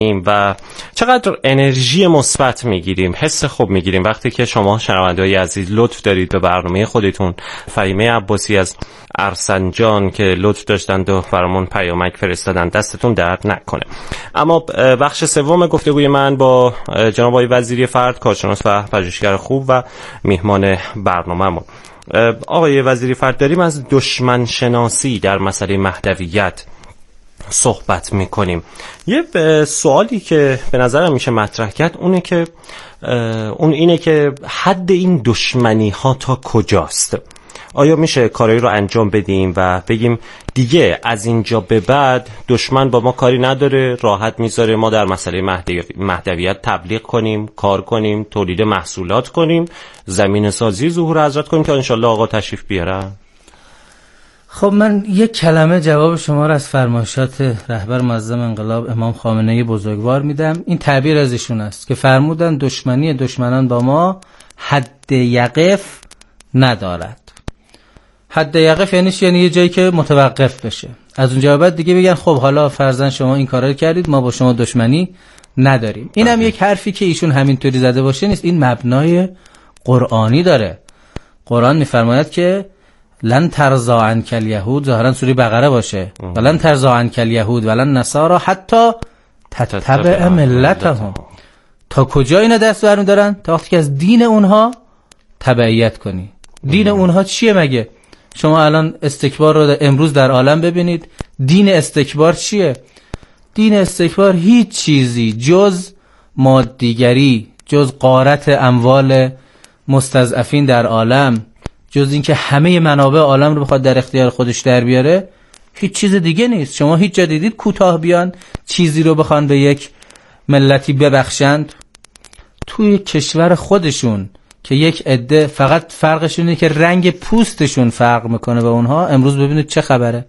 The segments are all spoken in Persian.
و چقدر انرژی مثبت میگیریم، حس خوب میگیریم وقتی که شما شنونده‌های عزیز لطف دارید به برنامه خودتون. فهیمه عباسی از ارسنجان که لطف داشتند و برامون پیامک فرستادن، دستتون درد نکنه. اما بخش سوم گفتگوی من با جناب آقای وزیری فرد، کارشناس و پژوهشگر خوب و میهمان برنامه‌مون. آقای وزیری فرد، داریم از دشمن شناسی در مسئله مهدویت صحبت میکنیم. یه سوالی که به نظرم میشه مطرح کرد اون اینه که حد این دشمنی ها تا کجاست؟ آیا میشه کارایی رو انجام بدیم و بگیم دیگه از اینجا به بعد دشمن با ما کاری نداره، راحت میذاره ما در مسئله مهدویت تبلیغ کنیم، کار کنیم، تولید محصولات کنیم، زمین سازی ظهور حضرت کنیم که انشالله آقا تشریف بیارن؟ خب من یک کلمه جواب شما را از فرمایشات رهبر معظم انقلاب امام خامنه‌ای بزرگوار میدم. این تعبیر از ایشون است که فرمودن دشمنی دشمنان با ما حد یقف ندارد. حد یقف یعنی یه جایی که متوقف بشه، از اونجا بعد دیگه بگن خب حالا فرضاً شما این کارا رو کردید، ما با شما دشمنی نداریم. اینم یک حرفی که ایشون همینطوری زده باشه نیست، این مبنای قرآنی داره. قرآن میفرماید که لن ترضى عنك اليهود، ظاهرا سوره بقره باشه، ولن ترضى عنك اليهود ولن نصارى حتی تتبع ملتهم. تا کجا اینا دست برمی‌دارن؟ تا وقتی که از دین اونها تبعیت کنی. دین اونها چیه مگه؟ شما الان استکبار رو امروز در عالم ببینید. دین استکبار چیه؟ دین استکبار هیچ چیزی جز مادیگری، جز غارت اموال مستضعفین در عالم، جز این که همه منابع عالم رو بخواد در اختیار خودش در بیاره، هیچ چیز دیگه نیست. شما هیچ جا دیدید کوتاه بیان چیزی رو بخوان به یک ملتی ببخشند؟ توی کشور خودشون که یک عده فقط فرقشون اینه که رنگ پوستشون فرق میکنه به اونها، امروز ببینید چه خبره.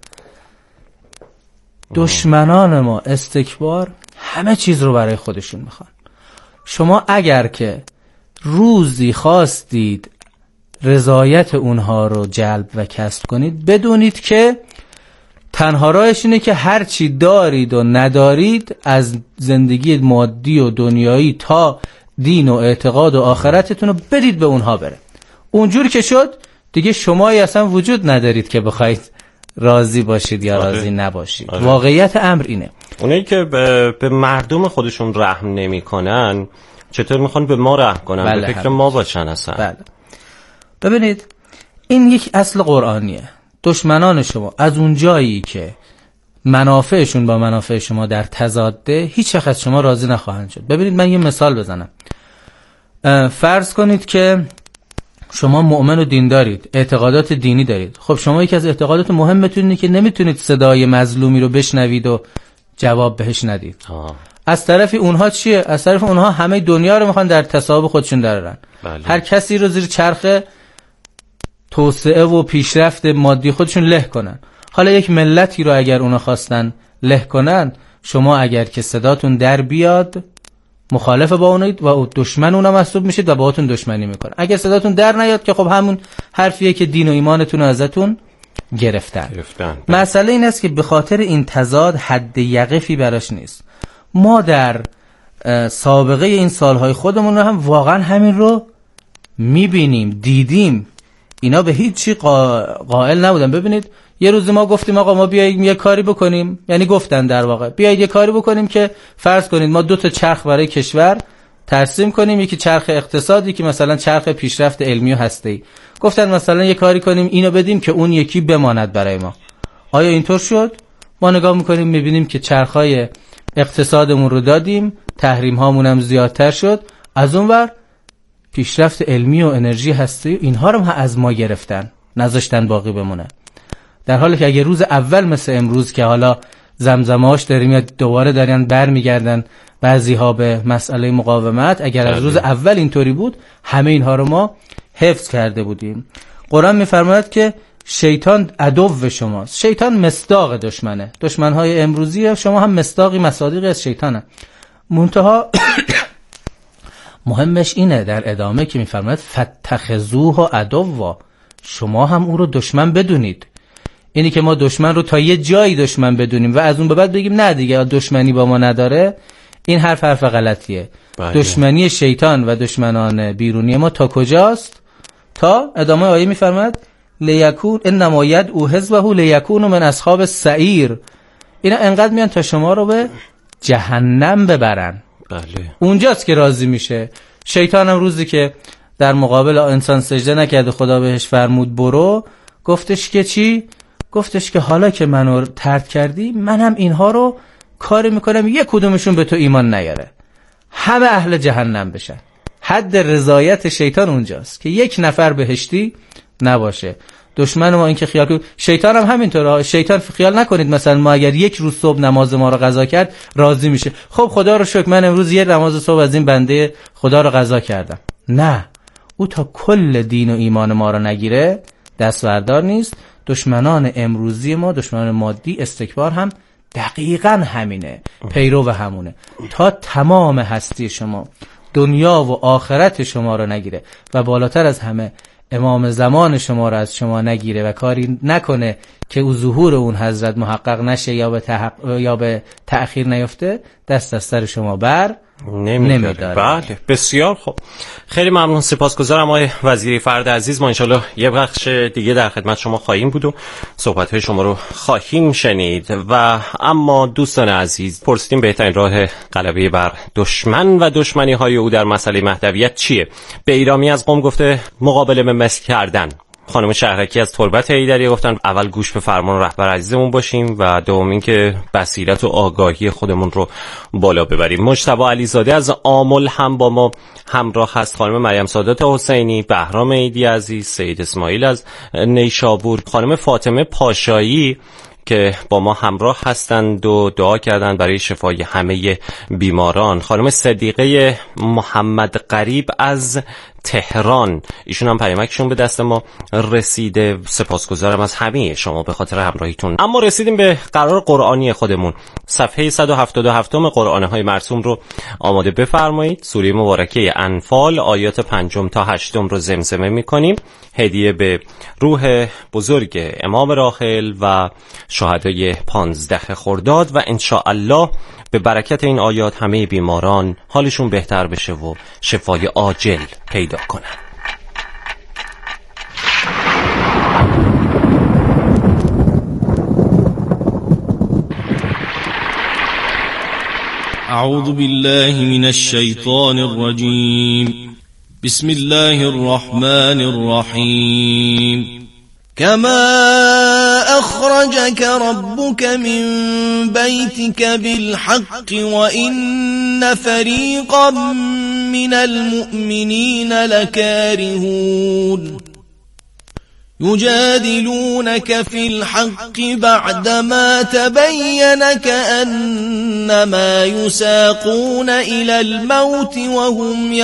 دشمنان ما استکبار همه چیز رو برای خودشون میخوان. شما اگر که روزی خواستید رضایت اونها رو جلب و کسب کنید، بدونید که تنها راهش اینه که هر چی دارید و ندارید از زندگی مادی و دنیایی تا دین و اعتقاد و آخرتتون رو بدید به اونها بره. اونجور که شد دیگه شمایی اصلا وجود ندارید که بخواید راضی باشید یا راضی نباشید. واقعیت امر اینه. اونایی که به مردم خودشون رحم نمی کنن چطور میخوان به ما رحم کنن؟ بله، به فکر ما باشن اصلا. بله. ببینید این یک اصل قرآنیه. دشمنان شما از اون جایی که منافعشون با منافع شما در تضاده، هیچ وقت شما راضی نخواهند شد. ببینید من یه مثال بزنم. فرض کنید که شما مؤمن و دین دارید، اعتقادات دینی دارید. خب شما یکی از اعتقادات مهمتون اینه که نمیتونید صدای مظلومی رو بشنوید و جواب بهش ندید. از طرف اونها چیه؟ از طرف اونها همه دنیا رو میخوان در تصاحب خودشون درارن. هر کسی رو زیر چرخ توسعه و پیشرفت مادی خودشون له کنن. حالا یک ملتی رو اگر اونا خواستن له کنن، شما اگر که صداتون در بیاد مخالف با اونید و دشمن اونا محسوب میشید و باهاتون دشمنی میکنن. اگر صداتون در نیاد که خب همون حرفیه که دین و ایمانتون رو ازتون گرفتن. مسئله این است که به خاطر این تضاد حد یقفی براش نیست. ما در سابقه این سالهای خودمون رو هم واقعا همین رو میبینیم، دیدیم. اینا به هیچ چی قائل نبودن. ببینید یه روزی ما گفتیم آقا ما بیاییم یه کاری بکنیم، یعنی گفتن در واقع بیایید یه کاری بکنیم که فرض کنید ما 2 تا چرخ برای کشور ترسیم کنیم، یکی چرخ اقتصادی که مثلا چرخ پیشرفت علمی و هسته‌ای. گفتن مثلا یه کاری کنیم اینو بدیم که اون یکی بماند برای ما. آیا اینطور شد؟ ما نگاه میکنیم میبینیم که چرخای اقتصادمون رو دادیم، تحریم هامون هم زیادتر شد، از اونور پیشرفت علمی و انرژی هستی اینها رو هم از ما گرفتن، نذاشتن باقی بمونه. در حالی که اگه روز اول مثل امروز که حالا زمزمه‌اش داریم یا دوباره دارن برمیگردن بعضی ها به مسئله مقاومت، اگر از روز اول اینطوری بود همه اینها رو ما حفظ کرده بودیم. قرآن میفرماید که شیطان عدو شماست. شیطان مصداق دشمنه. دشمنهای امروزی شما هم مصداقی مصادیقی از شیطانه. منتها مهمش اینه در ادامه که میفرماید فتخذوه عدوا، شما هم او رو دشمن بدونید. اینی که ما دشمن رو تا یه جایی دشمن بدونیم و از اون به بعد بگیم نه دیگه دشمنی با ما نداره، این حرف غلطیه. بله. دشمنی شیطان و دشمنان بیرونی ما تا کجاست؟ تا ادامه آیه میفرماد لیکون انما یدعو حزبه لیکونوا من اصحاب السعیر. اینا انقدر میان تا شما رو به جهنم ببرن. بله. اونجاست که راضی میشه. شیطان هم روزی که در مقابل انسان سجده نکرده خدا بهش فرمود برو، گفتش که چی؟ گفتش که حالا که منو طرد کردی منم اینها رو کاری میکنم یک کدومشون به تو ایمان نیاره، همه اهل جهنم بشن. حد رضایت شیطان اونجاست که یک نفر بهشتی نباشه. دشمن ما این که خیال کنید، شیطان هم همینطوره. شیطان خیال نکنید مثلا ما اگر یک روز صبح نماز ما رو قضا کرد راضی میشه، خب خدا رو شکر من امروز یه نماز صبح از این بنده خدا رو قضا کردم. نه، او تا کل دین و ایمان ما رو نگیره دستوردار نیست. دشمنان امروزی ما، دشمنان مادی، استکبار هم دقیقاً همینه، پیرو همونه. تا تمام هستی شما، دنیا و آخرت شما رو نگیره و بالاتر از همه امام زمان شما رو از شما نگیره و کاری نکنه که او ظهور اون حضرت محقق نشه یا به تأخیر نیفته، دست از سر شما بر نمیداره. بله، بسیار خوب. خیلی ممنون، سپاسگزارم آقای وزیری فرد عزیز. ما انشالله یه بخش دیگه در خدمت شما خواهیم بود و صحبت‌های شما رو خواهیم شنید. و اما دوستان عزیز، پرسیدیم بهترین راه غلبه بر دشمن و دشمنی‌های او در مسئله مهدویت چیه؟ بیرامی از قم گفته مقابله به مثل کردن. خانم شهرکی از تربت حیدری گفتن اول گوش به فرمان رهبر عزیزمون باشیم و دوم این که بصیرت و آگاهی خودمون رو بالا ببریم. مجتبی علیزاده از آمل هم با ما همراه هست. خانم مریم سادات حسینی، بهرام عیدی عزیز، سید اسماعیل از نیشابور، خانم فاطمه پاشایی که با ما همراه هستند و دعا کردند برای شفای همه بیماران. خانم صدیقه محمد قریب از تهران، ایشون هم پیامکشون به دست ما رسیده. سپاسگزارم از همه شما به خاطر همراهیتون. اما رسیدیم به قرار قرآنی خودمون. صفحه 177 قرآنه های مرسوم رو آماده بفرمایید. سوره مبارکه انفال آیات 5 تا 8 رو زمزمه می‌کنیم. هدیه به روح بزرگ امام راحل و شهدای 15 خرداد و انشاءالله به برکت این آیات همه بیماران حالشون بهتر بشه و شفای عاجل پیدا کنن. اعوذ بالله من الشیطان الرجیم. بسم الله الرحمن الرحیم. كما أخرجك ربك من بيتك بالحق وإن فريقا من المؤمنين لكارهون يجادلونك في الحق بعدما تبين كأنما يساقون إلى الموت وهم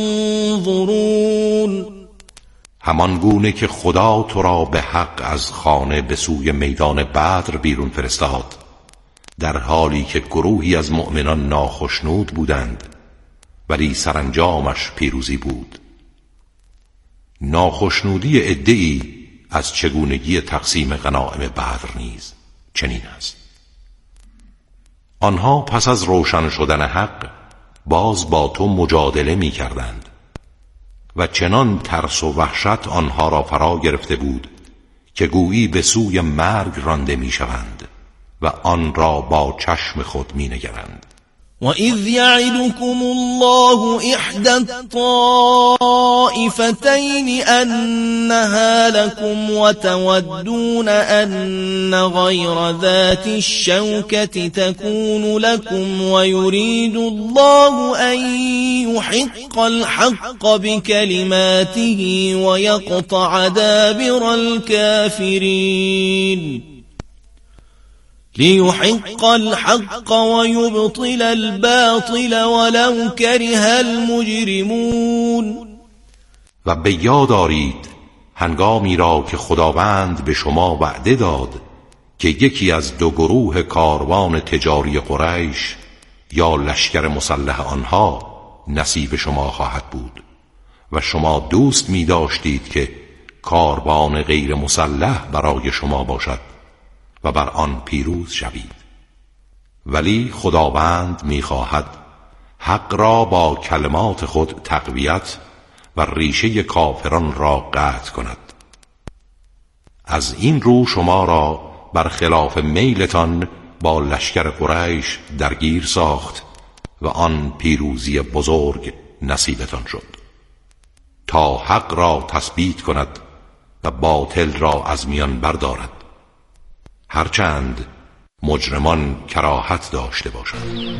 ينظرون. همان گونه که خدا تو را به حق از خانه به سوی میدان بدر بیرون فرستاد، در حالی که گروهی از مؤمنان ناخشنود بودند ولی سرانجامش پیروزی بود. ناخشنودی عده‌ای از چگونگی تقسیم غنایم بدر نیز چنین است. آنها پس از روشن شدن حق باز با تو مجادله می کردند و چنان ترس و وحشت آنها را فرا گرفته بود که گویی به سوی مرگ رانده می شوند و آن را با چشم خود می نگرند. وَإِذْ يَعِدُكُمُ اللَّهُ إِحْدَى الطَّائِفَتَيْنِ أَنَّهَا لَكُمْ وَتَوَدُّونَ أَنَّ غَيْرَ ذَاتِ الشَّوْكَةِ تَكُونُ لَكُمْ وَيُرِيدُ اللَّهُ أَن يُحِقَّ الْحَقَّ بِكَلِمَاتِهِ وَيَقْطَعَ دَابِرَ الْكَافِرِينَ لِيُحِقَّ الْحَقَّ وَيُبْطِلَ الْبَاطِلَ وَلَوْ كَرِهَ الْمُجْرِمُونَ. و به یاد آرید هنگامی را که خداوند به شما وعده داد که یکی از دو گروه کاروان تجاری قریش یا لشکر مسلح آنها نصیب شما خواهد بود و شما دوست می داشتید که کاروان غیر مسلح برای شما باشد و بر آن پیروز شوید. ولی خداوند می‌خواهد حق را با کلمات خود تقویت و ریشه کافران را قطع کند. از این رو شما را برخلاف میلتان با لشکر قریش درگیر ساخت و آن پیروزی بزرگ نصیبتان شد تا حق را تثبیت کند و باطل را از میان بردارد، هرچند مجرمان کراهت داشته باشند.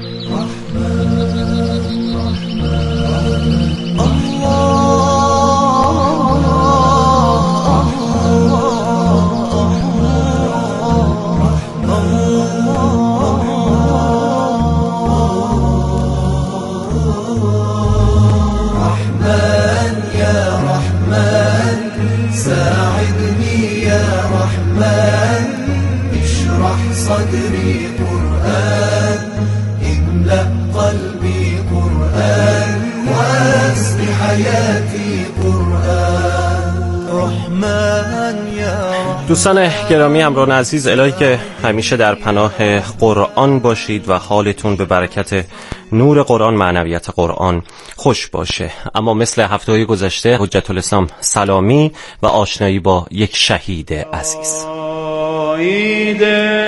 صدري قرآن املأ قلبي قرآن واسق حياتي قرآن رحمن یا دوستان گرامی، همراهان عزیز، الهی که همیشه در پناه قرآن باشید و حالتون به برکت نور قرآن، معنویت قرآن خوش باشه. اما مثل هفته‌های گذشته حجت الاسلام سلامی و آشنایی با یک شهید عزیز. شهید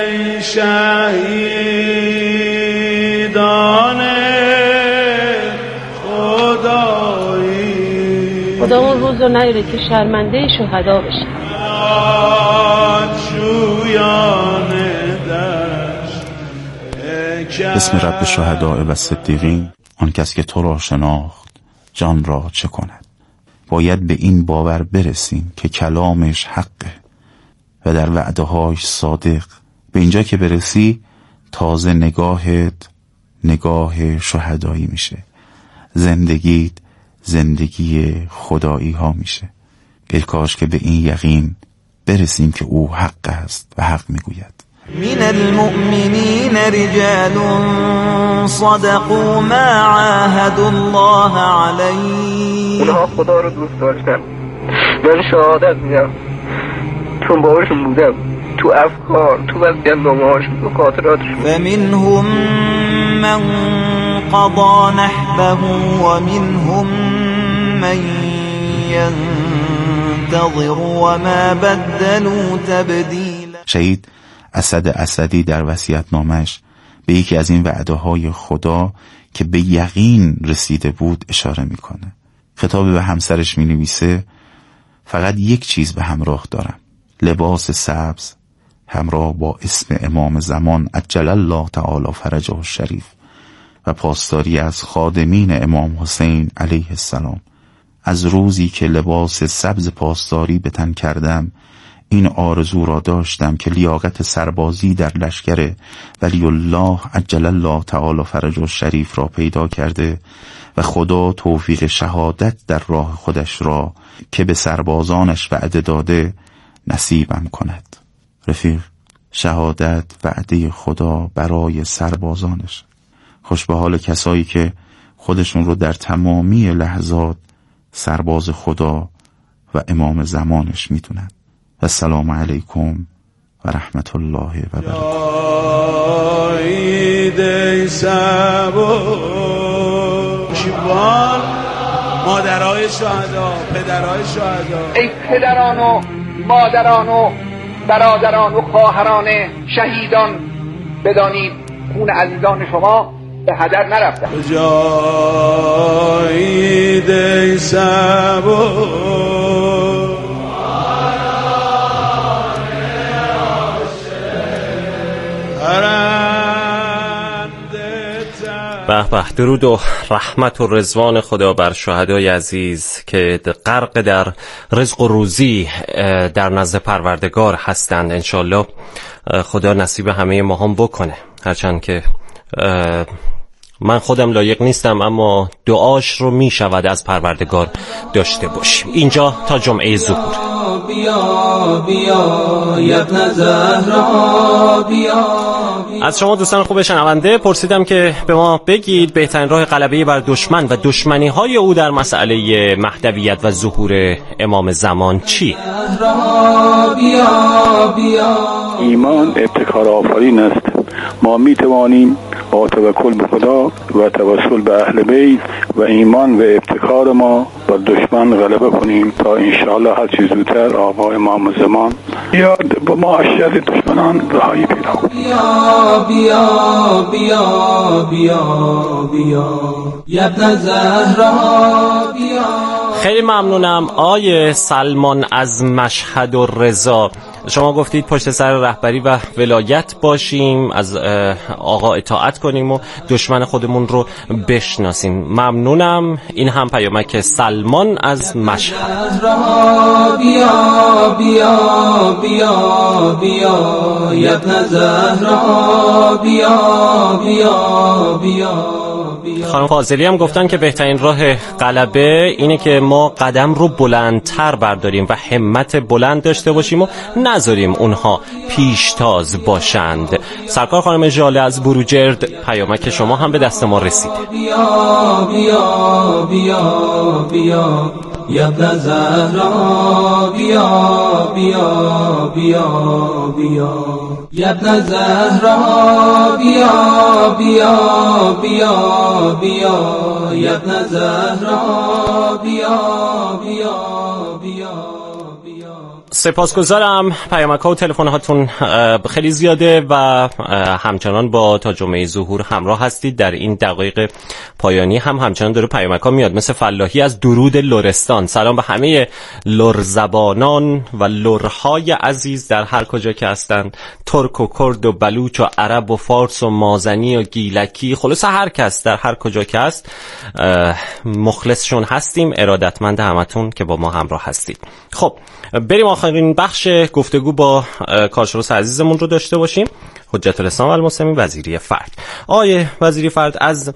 شهیدان خدایی، خدا اون روز رو نیاره که شرمنده شهدا بشه. بسم رب الشهداء و صدیقین. آن کس که تو را شناخت جان را چه کند؟ باید به این باور برسیم که کلامش حقه و در وعده‌هاش صادق. به اینجا که برسی تازه نگاهت نگاه شهدایی میشه، زندگیت زندگی خدایی ها میشه. دلکاش که به این یقین برسیم که او حق است و حق میگوید. من المؤمنین رجال صدقوا ما عاهدوا الله علیه. اونها خدا رو دوست داشتن. من شهادت میدم چون باورشون بودم، تو افکار، تو وضعیت‌نامه‌هاشون، تو خاطراتشون. و منهم من قضا نحبه و منهم من ينتظر و ما بدلوا تبدیلا. شهید اسد اسدی در وصیت‌نامه‌اش به یکی از این وعده‌های خدا که به یقین رسیده بود اشاره میکنه. خطاب به همسرش مینویسه فقط یک چیز به همراه دارم، لباس سبز همراه با اسم امام زمان عجل الله تعالی فرجه الشریف و پاسداری از خادمین امام حسین علیه السلام. از روزی که لباس سبز پاسداری به تن کردم این آرزو را داشتم که لیاقت سربازی در لشکر ولی الله عجل الله تعالی فرجه الشریف را پیدا کرده و خدا توفیق شهادت در راه خودش را که به سربازانش وعده داده نصیبم کند. رفیق، شهادت وعده خدا برای سربازانش. خوش به حال کسایی که خودشون رو در تمامی لحظات سرباز خدا و امام زمانش میتونن. السلام علیکم و رحمت الله و برکاته. مادرای شهدا، پدرای شهدا، ای پدران و مادران و برادران و خواهران شهیدان، بدانید خون عزیزان شما به هدر نرفته. جایید ای صبور به به. درود و رحمت و رضوان خدا بر شهدای عزیز که غرق در رزق و روزی در نزد پروردگار هستند. انشالله خدا نصیب همه ما هم بکنه، هرچند که من خودم لایق نیستم، اما دعاش رو می شود از پروردگار داشته باشیم. اینجا تا جمعه ظهور. بیا بیا ابن زهرا بیا. از شما دوستان خوب شنونده پرسیدم که به ما بگید بهترین راه غلبه بر دشمن و دشمنی های او در مسئله مهدویت و ظهور امام زمان چیه؟ ایمان ابتکار آفرین است. ما می توانیم با توکل به خدا و توسل به اهل بیت و ایمان و ابتکار ما بر دشمن غلبه کنیم تا انشاءالله هر چیز زودتر آقا امام زمان یاد با ما از شر دشمنان رهایی پیدا کنیم. بیا بیا بیا بیا بیا ابن زهرا بیا. خیلی ممنونم آیه سلمان از مشهد و رضا. شما گفتید پشت سر رهبری و ولایت باشیم، از آقا اطاعت کنیم و دشمن خودمون رو بشناسیم. ممنونم. این هم پیامک سلمان از مشهد. بیا بیا بیا بیا ابن زهرا بیا بیا بیا. خانم فاضلی هم گفتن که بهترین راه غلبه اینه که ما قدم رو بلندتر برداریم و همت بلند داشته باشیم و نذاریم اونها پیشتاز باشند. سرکار خانم ژاله از بروجرد، پیامک شما هم به دست ما رسیده. بیا بیا بیا بیا یا ابن زهرا بیا بیا بیا بیا یا ابن زهرا بیا بیا بیا بیا یا ابن زهرا بیا بیا بیا. سپاسگزارم. پیامک ها و تلفن هاتون خیلی زیاده و همچنان با تا جمعه ظهور همراه هستید. در این دقایق پایانی هم همچنان داره پیامک ها میاد، مثل فلاحی از درود لرستان. سلام به همه لرزبانان و لرهای عزیز در هر کجا که هستند، ترک و کرد و بلوچ و عرب و فارس و مازنی و گیلکی، خلاص هر کس در هر کجا که هست مخلصشون هستیم. ارادتمند همتون که با ما همراه هستید. خب بریم آخرین بخش گفتگو با کارشناس عزیزمون رو داشته باشیم. حجت الاسلام و المسلمین وزیری فرد. آیه وزیری فرد، از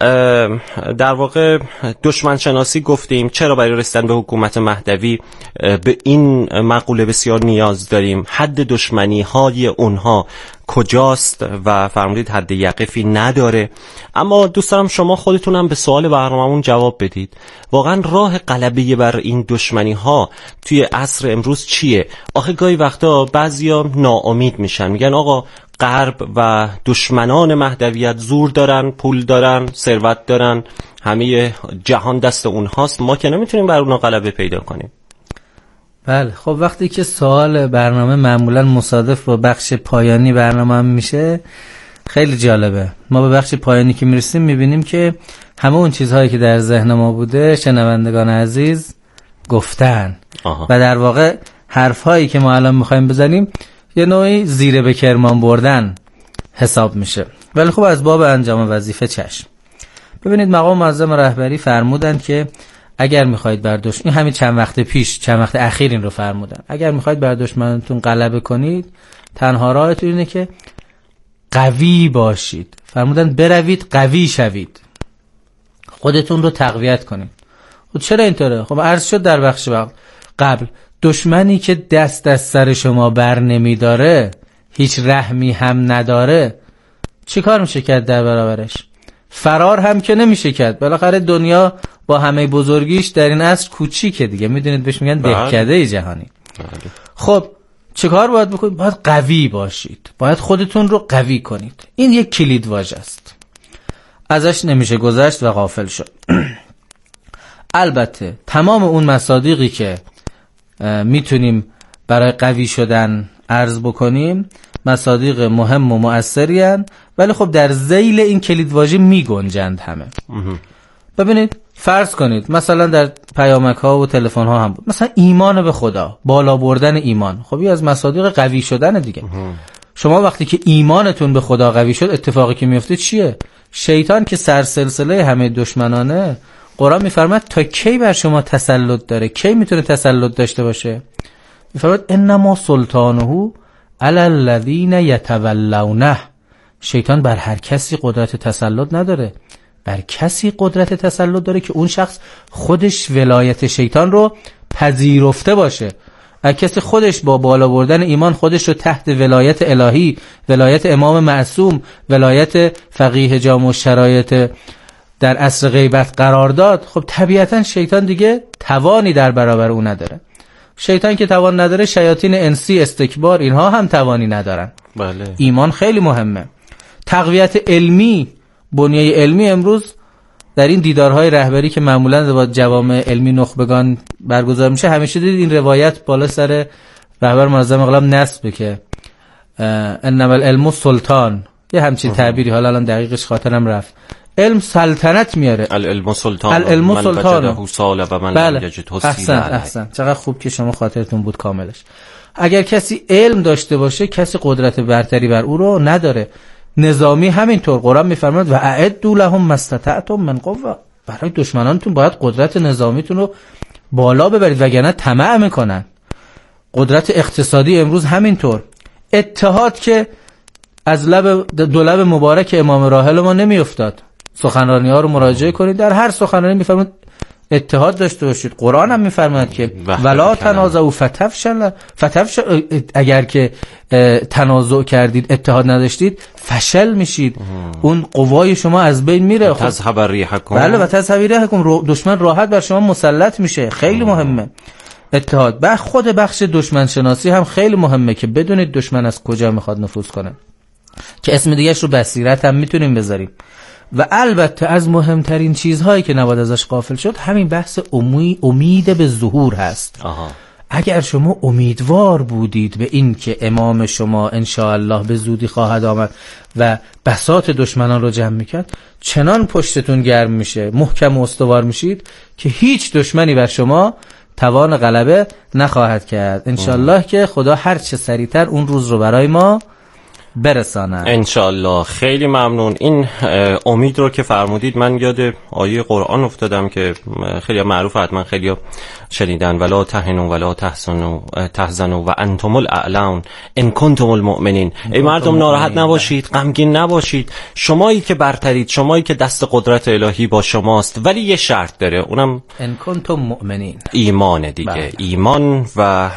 در واقع دشمن شناسی گفتیم. چرا برای رسیدن به حکومت مهدوی به این مقوله بسیار نیاز داریم؟ حد دشمنی های اونها کجاست؟ و فرمودید حد یقفی نداره. اما دوست دارم شما خودتونم به سوال برنامه‌مون جواب بدید. واقعا راه غلبه بر این دشمنی ها توی عصر امروز چیه؟ آخه گاهی وقتا بعضیا ناامید میشن، میگن آقا غرب و دشمنان مهدویت زور دارن، پول دارن، ثروت دارن، همه جهان دست اونهاست، ما که نمیتونیم بر اونها غلبه پیدا کنیم. بله، خب وقتی که سوال برنامه معمولا مصادف با بخش پایانی برنامه هم میشه، خیلی جالبه. ما به بخش پایانی که میرسیم میبینیم که همه اون چیزهایی که در ذهن ما بوده شنوندگان عزیز گفتن. و در واقع حرفهایی که ما الان میخوایم بزنیم یه نوعی زیر به کرمان بردن حساب میشه، ولی خب از باب انجام وظیفه چشم. ببینید مقام معظم رهبری فرمودند که اگر میخواید بر دشمن، همین چند وقت اخیر این رو فرمودن، اگر میخواید بر دشمنتون غلبه کنید تنها راهتون اینه که قوی باشید. فرمودن بروید قوی شوید، خودتون رو تقویت کنید. خب چرا اینطوره؟ خب عرض شد در بخش قبل، دشمنی که دست از سر شما بر نمیداره، هیچ رحمی هم نداره، چی کار میشه کرد در برابرش؟ فرار هم که نمیشه کرد. بالاخره دنیا با همه بزرگیش در این عصر کوچیکه دیگه، میدونید بهش میگن دهکده جهانی. خب چه کار باید بکنید؟ باید قوی باشید، باید خودتون رو قوی کنید. این یک کلید واژه است، ازش نمیشه گذشت و غافل شد. البته تمام اون مصادیقی که میتونیم برای قوی شدن عرض بکنیم مصادیق مهم و مؤثری هستند، ولی خب در ذیل این کلید واژه میگنجند همه. ببینید فرض کنید مثلا در پیامک ها و تلفن ها هم بود، مثلا ایمان به خدا، بالا بردن ایمان، خب این از مصادیق قوی شدن دیگه. شما وقتی که ایمانتون به خدا قوی شد، اتفاقی که میفته چیه؟ شیطان که سرسلسله همه دشمنانه، قرآن میفرماد تا کی بر شما تسلط داره؟ کی میتونه تسلط داشته باشه؟ میفرماد انما سلطانه علی الذین یتولونه. شیطان بر هر کسی قدرت تسلط نداره، بر کسی قدرت تسلط داره که اون شخص خودش ولایت شیطان رو پذیرفته باشه. اگه کسی خودش با بالا بردن ایمان خودش رو تحت ولایت الهی، ولایت امام معصوم، ولایت فقیه جامع شرایط در عصر غیبت قرار داد، خب طبیعتا شیطان دیگه توانی در برابر اون نداره. شیطان که توان نداره، شیاطین انسی، استکبار، اینها هم توانی ندارن. بله. ایمان خیلی مهمه. تقویت علمی، بنیه علمی امروز در این دیدارهای رهبری که معمولاً با جوامع علمی نخبگان برگزار میشه، همیشه دید این روایت بالا سر رهبر منظم انقلاب نصبه که انما العلم سلطان، یه همچین تعبیری، حالا الان دقیقش خاطرم رفت. علم سلطنت میاره. العلم سلطان، العلم سلطان. بله. احسن. چقدر خوب که شما خاطرتون بود کاملش. اگر کسی علم داشته باشه، کسی قدرت برتری بر او رو نداره. نظامی همینطور، قرآن میفرماید و اعدوا لهم ما استطعتم من قوه، برای دشمنانتون باید قدرت نظامیتون رو بالا ببرید وگرنه طمع میکنن. قدرت اقتصادی امروز همینطور. اتحاد که از دو لب مبارک امام راحل ما نمیافتاد. سخنرانی ها رو مراجعه کنید، در هر سخنرانی میفرماید اتحاد داشته باشید. قرآن هم میفرماید که ولا تنازعوا فتفشل، اگر که تنازع کردید، اتحاد نداشتید، فشل میشید، اون قوای شما از بین میره. تذهب ریحکم. بله و تذهب ریحکم، دشمن راحت بر شما مسلط میشه. خیلی مهمه اتحاد. خود بخش دشمن شناسی هم خیلی مهمه که بدونید دشمن از کجا میخواد نفوذ کنه، که اسم دیگه‌اش رو بصیرت هم میتونیم بذاریم. و البته از مهمترین چیزهایی که نباید ازش غافل شد، همین بحث امید به ظهور هست. اگر شما امیدوار بودید به این که امام شما انشاءالله به زودی خواهد آمد و بساط دشمنان رو جمع میکرد، چنان پشتتون گرم میشه، محکم و استوار میشید که هیچ دشمنی بر شما توان غلبه نخواهد کرد. انشاءالله که خدا هر چه سریعتر اون روز رو برای ما برسانه انشالله. خیلی ممنون. این امید رو که فرمودید، من یاد آیه قرآن افتادم که خیلی معروف، حتما خیلی شنیدن: ولا تهنوا ولا تحزنوا و انتم الاعلون ان کنتم المؤمنین. ای مردم ناراحت نباشید، غمگین نباشید، شمایی که برترید، شمایی که دست قدرت الهی با شماست. ولی یه شرط داره، اونم ان کنتم مؤمنین، ایمان دیگه. ایمان و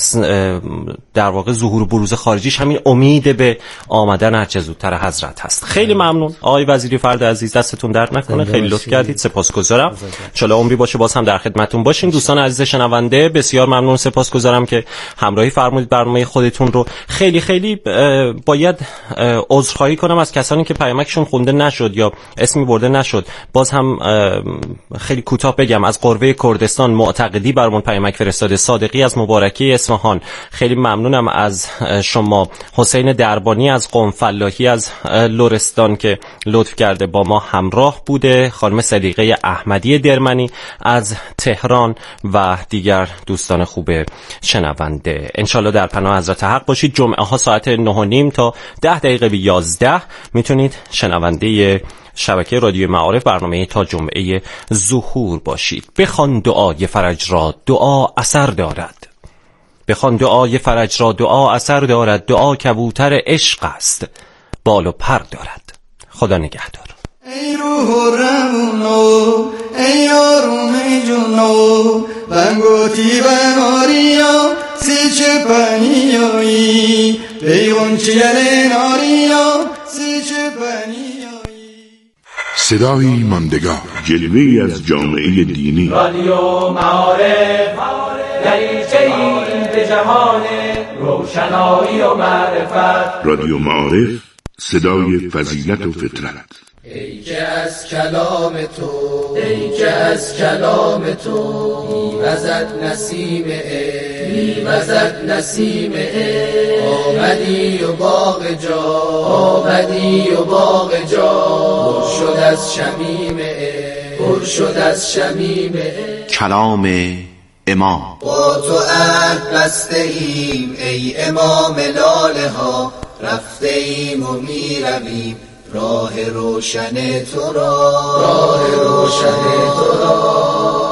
در واقع ظهور بروز خارجیش همین امید به آمدن هر چه زودتر حضرت هست. خیلی ممنون آقای وزیری فرد عزیز، دستتون درد نکنه، خیلی لطف کردید، سپاسگزارم. ان شاءالله عمری باشه باز هم در خدمتتون باشیم. دوستان عزیز شنونده، بسیار ممنون، سپاسگزارم که همراهی فرمودید برنامه خودتون رو. خیلی خیلی باید عذرخواهی کنم از کسانی که پیامکشون خونده نشد یا اسمی برده نشد. باز هم خیلی کوتاه بگم، از قروه کردستان معتقدی برامون پیامک فرستاده، صادقی از مبارکی اصفهان، خیلی ممنونم از شما. حسین دربانی از قم، فلاحی از لرستان که لطف کرده با ما همراه بوده، خانم صدیقه احمدی درمنی از تهران و دیگر دوستان خوب شنونده. انشالله در پناه حضرت حق باشید. جمعه ها ساعت 9:30 تا 10:11 میتونید شنونده شبکه رادیو معارف برنامه تا جمعه ظهور باشید. بخوان دعای فرج را، دعا اثر دارد. بخوان دعای فرج را، دعا اثر دارد. دعا کبوتر عشق است، بال و پر دارد. خدا نگهدار. ای روح رمونو، ای آروم جونو، بنگوتی بناریا، سیچ پنیایی، بیغون چیل ناریا، سیچ پنیایی. صدایی ماندگار، جلوه‌ای از جامعه دینی. رادیو معارف، دریچه‌ای به جهان روشنایی و معرفت. رادیو معارف، صدای فضیلت و فطرت. ای که از کلام تو، ای که از کلام تو میوزد نسیم میوزد نسیم آمدی و باغ جا، آمدی و باغ جا پر شد از شمیم پر شد از شمیم کلام امام. با تو عهد بسته ایم ای امام لاله ها، رفته ایم و میرویم راه روشن تو را، راه روشن تو را.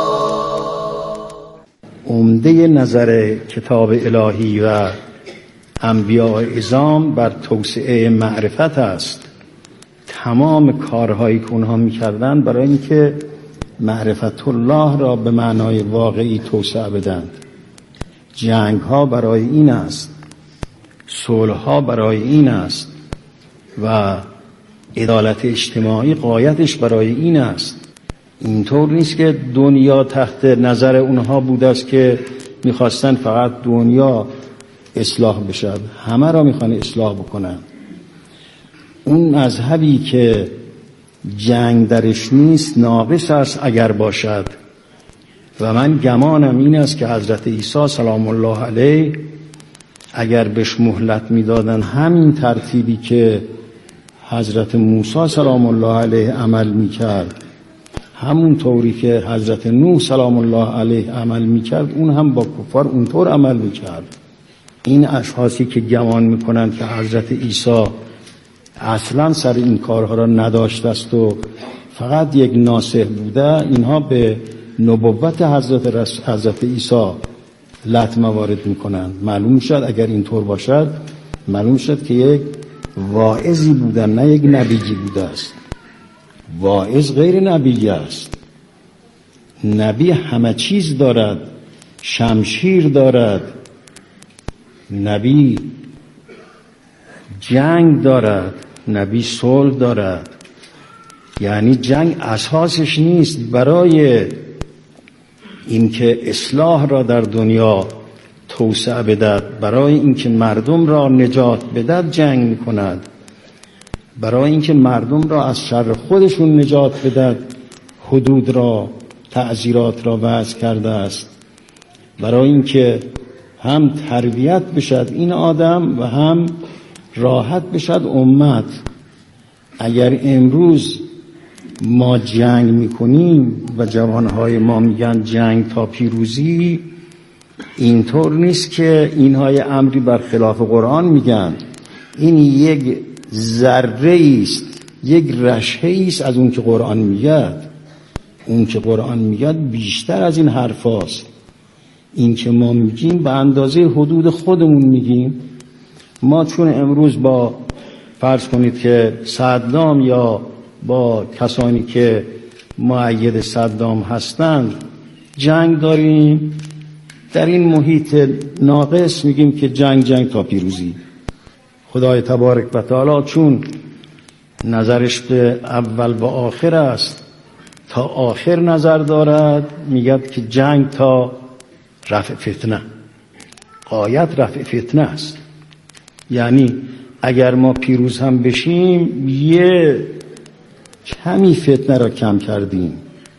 عمده نظر کتاب الهی و انبیاء اعظام بر توسعه معرفت است. تمام کارهایی که اونها میکردن برای اینکه معرفت الله را به معنای واقعی توسعه بدن. جنگ ها برای این است، صلح ها برای این است و عدالت اجتماعی غایتش برای این است. اینطور نیست که دنیا تحت نظر اونها بوده است که میخواستن فقط دنیا اصلاح بشد، همه را میخوان اصلاح بکنن. اون مذهبی که جنگ درش نیست ناقص است اگر باشد. و من گمانم این است که حضرت عیسی سلام الله علیه اگر بهش مهلت میدادن همین ترتیبی که حضرت موسی سلام الله علیه عمل میکرد، همون طوری که حضرت نوح سلام الله علیه عمل میکرد، اون هم با کفار اونطور عمل میکرد. این اشخاصی که گمان میکنند که حضرت عیسی اصلا سر این کارها را نداشته است و فقط یک ناصح بوده، اینها به نبوت حضرت عیسی لطمه وارد میکنند. معلوم شد اگر اینطور باشد، معلوم شد که یک واعظی بودن، نه یک نبیی بوده است. واعظ غیر نبی است. نبی همه چیز دارد، شمشیر دارد، نبی جنگ دارد، نبی صلح دارد. یعنی جنگ اساسش نیست. برای اینکه اصلاح را در دنیا توسعه بدهد، برای اینکه مردم را نجات بدهد جنگ میکند. برای اینکه مردم را از شر خودشون نجات بدهد حدود را، تعزیرات را وضع کرده است. برای اینکه هم تربیت بشد این آدم و هم راحت بشد امت. اگر امروز ما جنگ میکنیم و جوانهای ما میگن جنگ تا پیروزی، اینطور نیست که اینها امری بر خلاف قرآن میگن. این یک ذره است، یک رشحه است از اون که قرآن میگد. اون که قرآن میگد بیشتر از این حرف هاست. این که ما میگیم به اندازه حدود خودمون میگیم. ما چون امروز با فرض کنید که صدام یا با کسانی که مؤید صدام هستند جنگ داریم، در این محیط ناقص میگیم که جنگ تا پیروزی. خدای تبارک و تعالی چون نظرش به اول و آخر است، تا آخر نظر دارد، میگه که جنگ تا رفع فتنه، غایت رفع فتنه است. یعنی اگر ما پیروز هم بشیم یه کمی فتنه را کم کردیم.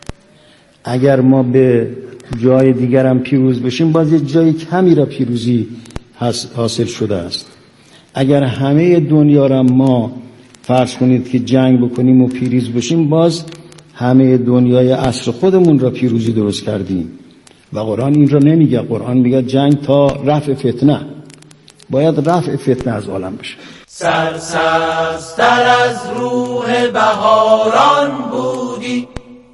اگر ما به جای دیگر هم پیروز بشیم باز یه جای کمی را پیروزی حاصل شده است. اگر همه دنیا را ما فرض کنید که جنگ بکنیم و پیروز بشیم، باز همه دنیای عصر خودمون را پیروزی درست کردیم. و قرآن این را نمیگه. قرآن میگه جنگ تا رفع فتنه. باید رفع فتنه از عالم بشه. سرسبزتر از روح بهاران بودی،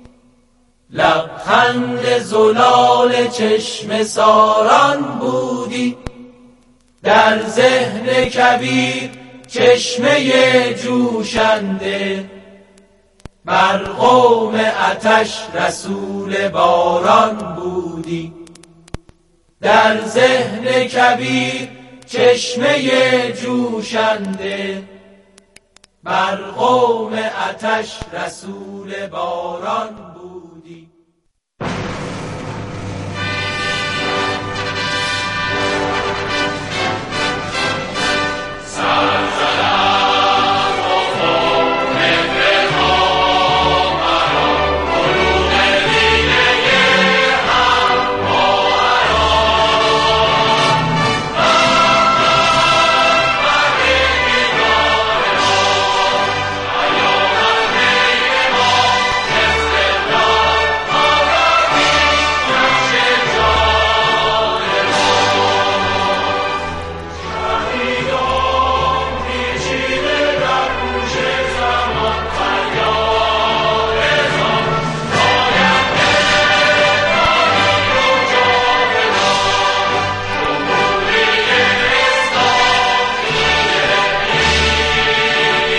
لبخند زلال چشم ساران بودی، در ذهن کبیر چشمه جوشنده، بر قوم آتش رسول باران بودی. در ذهن کبیر چشمه جوشنده، بر قوم آتش رسول باران بودی.